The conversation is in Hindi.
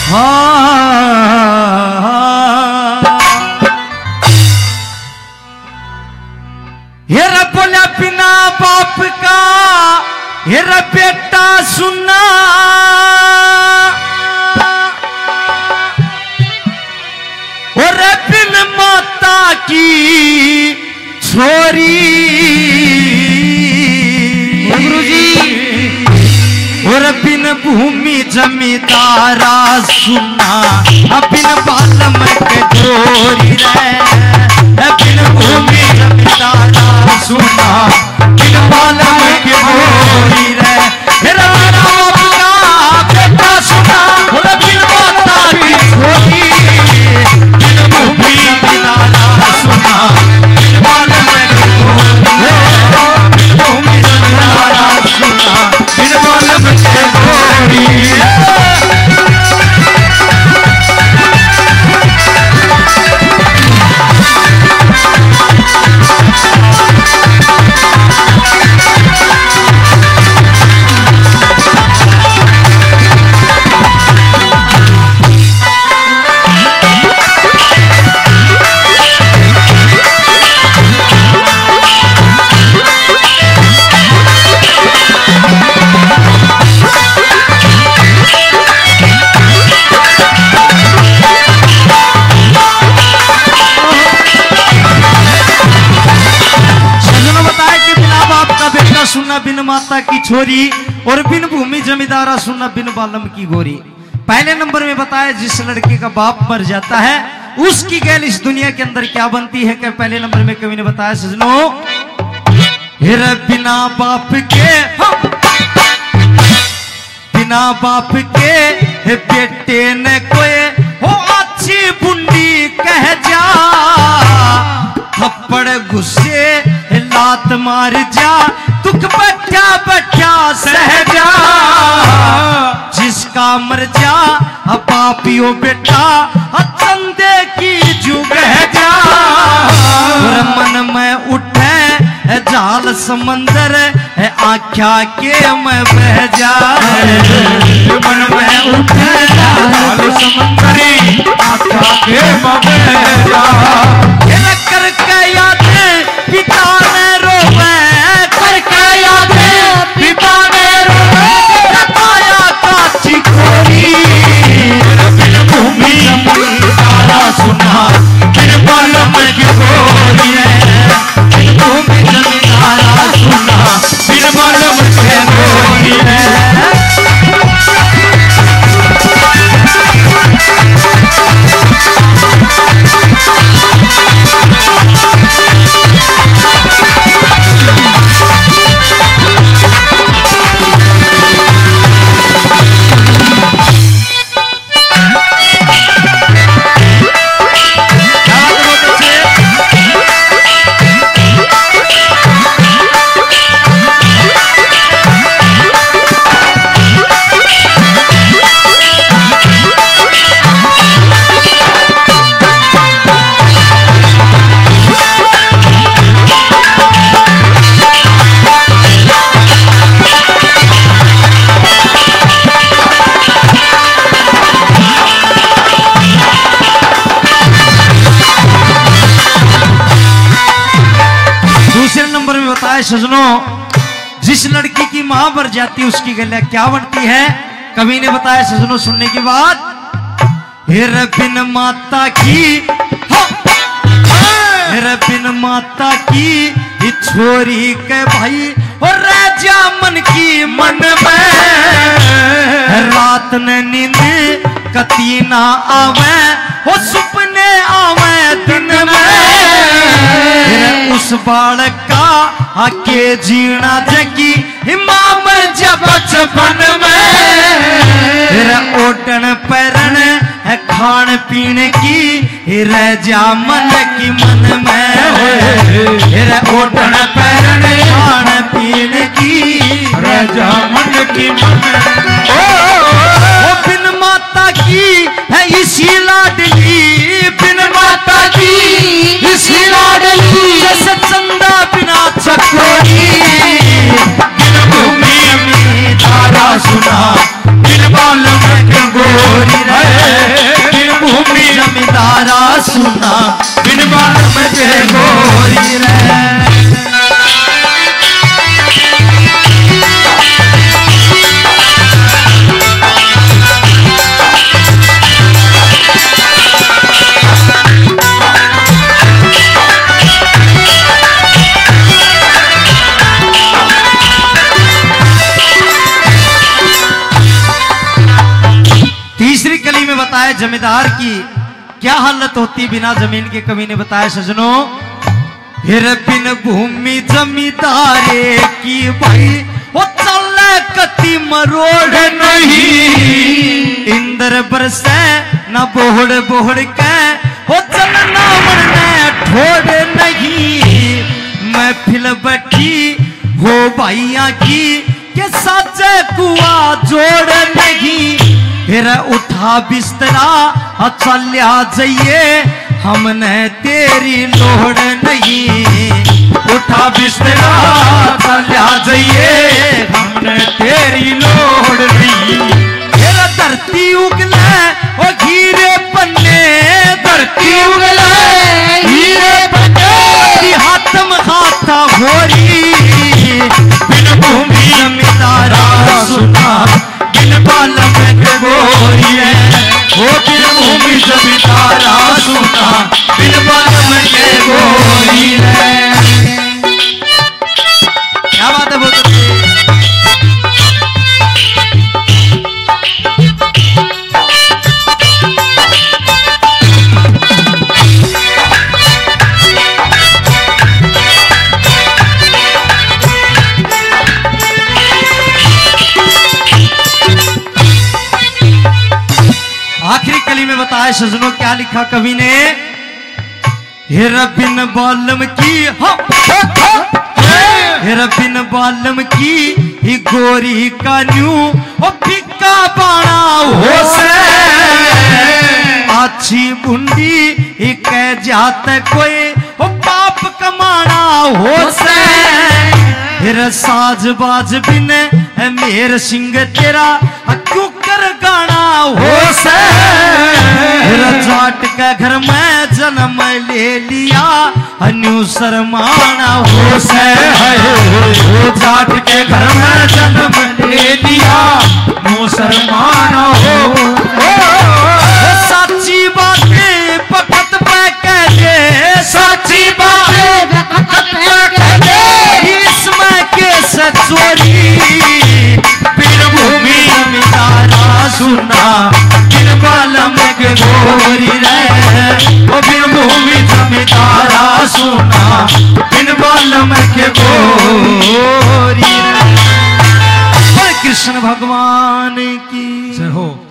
हेरा बोला बिना बाप का हेरा बेटा सुना, और बिन माता की छोरी गुरुजी, और बिन भूमि जमींदारा सुना, बिन बालम के गोरी रे, बिन भूमि जमींदारा सुना, बिन बालम के गोरी रे, मेरा बाप का बेटा सुना, और बिन माता की छोरी, बिन भूमि जमींदारा सुना, बिन बालम के गोरी, भूमि जमींदारा सुना, बिन बालम के गोरी। सुना बिन माता की छोरी, और बिन भूमि जमींदारा सुना, बिन बालम की गोरी। पहले नंबर में बताया जिस लड़के का बाप मर जाता है उसकी गैल इस दुनिया के अंदर क्या बनती है। कि पहले नंबर में कवि ने बताया सजनों, हेरा बिना बाप के, बिना बाप के बेटे ने कोई हो अच्छी बुंडी कह जा, थप्पड़ गुस्से लात मार जा, दुख बैठा बैठा सह जा, जिसका मर जा बापियो बेटा चंदे की जुग है जा, और मन में उठे जाल समंदर आख्या के मैं बह जा, मन में उठे जाल समंदर आख्या के मैं बह जा, करके यादें पिता ने रोवे, करके यादें पिता ने रोवे, बताया काची खोरी, बिन भूमि जमींदारा सुना, बिन बालम की गोरी है, बिन भूमि जमींदारा सुना, बिन बालम की गोरी है। सजनों, जिस लड़की की मां मर जाती है उसकी गलियां क्या बनती है। कवि ने बताया सजनों सुनने के बाद, हेरा बिन माता की, हेरा बिन माता की छोरी के भाई, और राजा मन की मन में रात ने नींद कती ना आवे, हो सुपने आवे दिन में, उस बालक का आके जीना जगी इमाम जब बचपन में, ओटन पैरन है खान पीने की रह जा मन की मन में, ओटन पैरन खान पीने की रह जा मन की मन में, बिन माता की है इसी लाडली, बिन माता की इसी लाडली, जैसे चंदा बिना चकोरी, बिन भूमि जमींदारा सुना, बिन बालम की गोरी रे, बताया जमींदार की क्या हालत होती बिना जमीन के। कवि ने बताया सजनों, हिर बिन भूमि जमींदारे की भाई वो चल कति मरोड़ नहीं। इंद्र बरसे न बोहड़ बोहड़ के वो चलना मन ठोड़ नहीं। मैं फिल बैठी हो भाइया की के साचे कुआ जोड़ नहीं। फिर उठा बिस्तरा चलिया जाइए हमने तेरी लोड़ नहीं। उठा बिस्तरा चलिया जाइए हमने तेरी लोड़ नहीं। मेरा धरती उगले ओ हीरे पन्ने, धरती उगले हीरे पन्ने हाथम खाता होरी। बिन भूमि जमींदारा सुना बिन बालम के गोरी है। वो बिन भूमि जमींदारा सुना बिन बालम के गोरी है। क्या बात है बहुत आखिरी कली में बताया सजनों क्या लिखा कवि ने। हिर बिन बालम की हिर बिन बालम की ही गोरी का न्यू ओ फिक्का बाणा हो से। अच्छी बुंदी ही कह जाते कोई ओ पाप कमाना हो से। हिर साज बाज बिन मेर सिंह तेरा क्यों कर गाना हो से। जाट के घर में जन्म ले लिया अन्यू शर्माना हो से। जाट के घर में जन्म ले लिया न्यू शर्माना हो। सच्ची बातें पकत पे कहते, सच्ची बातें पकत पे कहते इसमें कैसे चोरी। बिन भूमि जमींदारा सुना बिन बालम के गोरी रे। वो बिन भूमि जमींदारा सुना बिन बालम के गोरी रे। कृष्ण भगवान की जय हो।